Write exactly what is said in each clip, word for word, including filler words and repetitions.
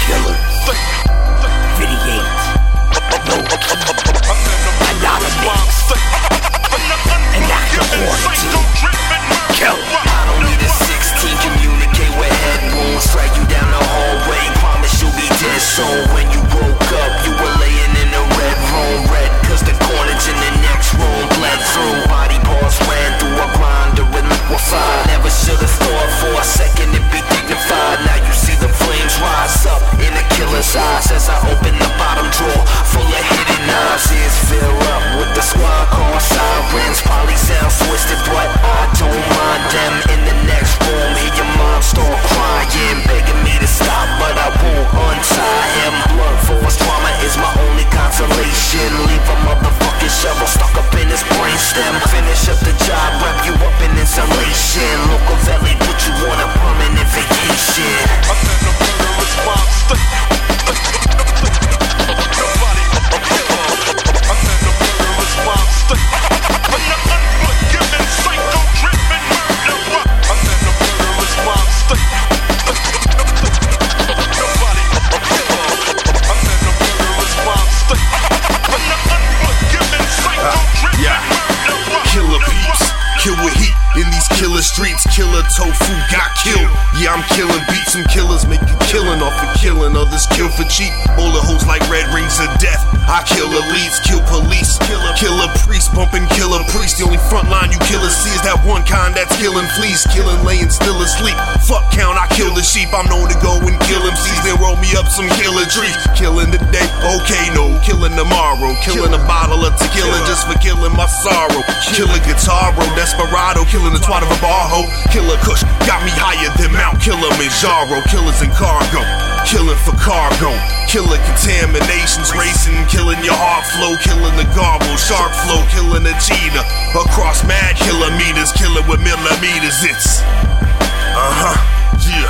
killers. Fifty-eight. No anonymous. And after quarantine. Killer. I don't need a sixteen, communicate with head wounds. Drag you down the hallway, promise you'll be dead soon. When you woke up, you were laying in the red room. Red cause the corners in the next room bled through. Body parts ran through a grinder and liquefied. Never should've thought for a second it'd be dignified. Now you see the flames rise up in the killer's eyes as I open the bottom drawer full of hidden knives. Ears fill up with the squad car sirens. Probably sound twisted, but I don't mind them. In the next room, hear your mom start crying, begging me to stop, but I won't untie him. Blood force trauma is my only consolation. Leave a motherfucking shovel stuck up in his brainstem. Finish up the job, wrap you up in insulation. Local valley put you on a permanent vacation. I send a murderous monster. Nobody. I send a murderous monster. An unforgiven psycho-driven murderer. I send a murderous monster. Nobody. I send a murderous monster. An unforgiven psycho-driven murderer. Killer peeps, kill with heat in these killer streets. Killer tofu got killed. Yeah, I'm killing beats. Some killers make a killing off of killing. Others kill for cheap. Bullet holes like red rings of death. I kill elites, kill police. Killer, killer priest, bumping killer priest. The only front line you killers see is that one kind that's killing fleas. Killing laying still asleep. Fuck count, I kill the sheep. I'm known to go and kill M Cs. Then roll me up some killer trees. Killing today, okay, no. Killing tomorrow. Killing a bottle of tequila just for killing my sorrow. Killer guitarro, desperado. Killing the twat of a bar hoe. Killer Kush got me higher than Mount Kilimanjaro. Killers in cargo, killing for cargo. Killer contaminations, racing, killing your heart flow. Killing the garble, shark flow. Killing a cheetah across mad kilometers. Killing with millimeters, it's uh-huh, yeah.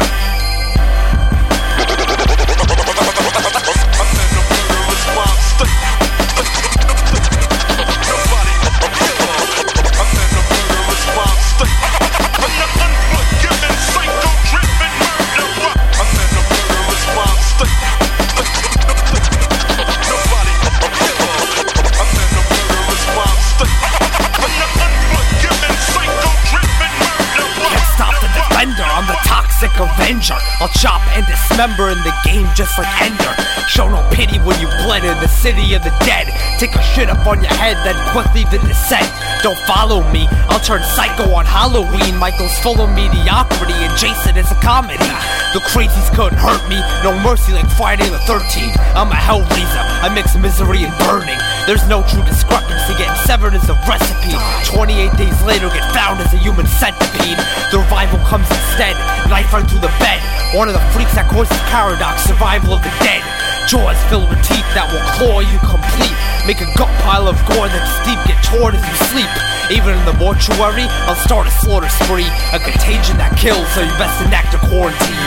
I send a murderous monster. Nobody. I send a murderous monster. An unforgiven psycho-driven murderer. I send a murderous monster. Nobody. I send a murderous monster. An unforgiven psycho-driven murderer. Can't stop the defender, I'm the toxic avenger. I'll chop and dismember in the game just like Ender. Show no pity when you bled in the city of the dead. Take a shit up on your head, then quickly the descent. Don't follow me, I'll turn psycho on Halloween. Michael's full of mediocrity and Jason is a comedy. The crazies couldn't hurt me, no mercy like Friday the thirteenth. I'm a hellraiser, I mix misery and burning. There's no true discrepancy, getting severed is a recipe. twenty-eight days later, get found as a human centipede. The revival comes instead, knife right through the bed. One of the freaks that causes paradox, survival of the dead. Jaws filled with teeth that will claw you complete. Make a gut pile of gore that's deep, get torn as you sleep. Even in the mortuary, I'll start a slaughter spree. A contagion that kills, so you best enact a quarantine.